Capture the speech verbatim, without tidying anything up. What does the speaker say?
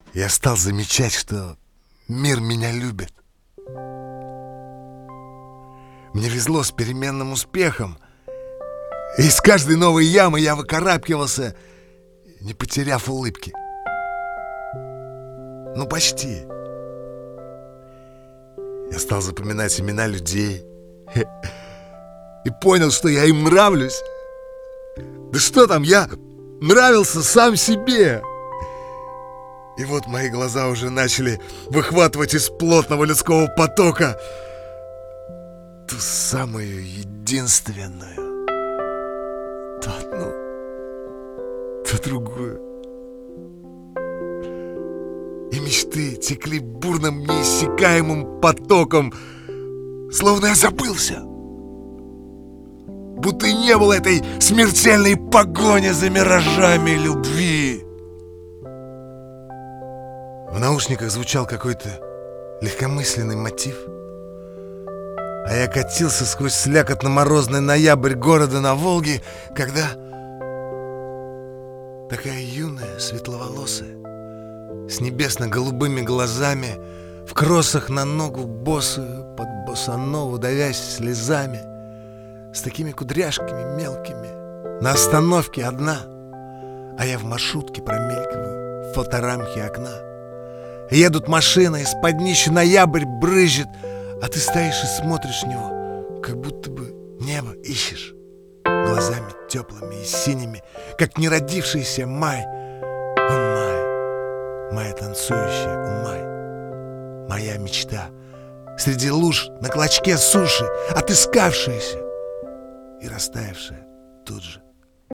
Я стал замечать, что мир меня любит. Мне везло с переменным успехом. И из каждой новой ямы я выкарабкивался, не потеряв улыбки. Ну, почти. Я стал запоминать имена людей и понял, что я им нравлюсь. Да что там, я нравился сам себе. И вот мои глаза уже начали выхватывать из плотного людского потока ту самую единственную, то одну, то другую. И мечты текли бурным, неиссякаемым потоком, словно я забылся. Будто и не было этой смертельной погони за миражами любви. В наушниках звучал какой-то легкомысленный мотив, а я катился сквозь слякотно-морозный ноябрь города на Волге, когда такая юная, светловолосая, с небесно-голубыми глазами, в кроссах на ногу босую, под босанову давясь слезами, с такими кудряшками мелкими, на остановке одна, а я в маршрутке промелькиваю в фоторамке окна. Едут машины, из-под днища ноябрь брызжет, а ты стоишь и смотришь в него, как будто бы небо ищешь, глазами теплыми и синими, как неродившийся май. О, май, моя танцующая, о, май, моя мечта, среди луж на клочке суши, отыскавшаяся и растаявшая тут же.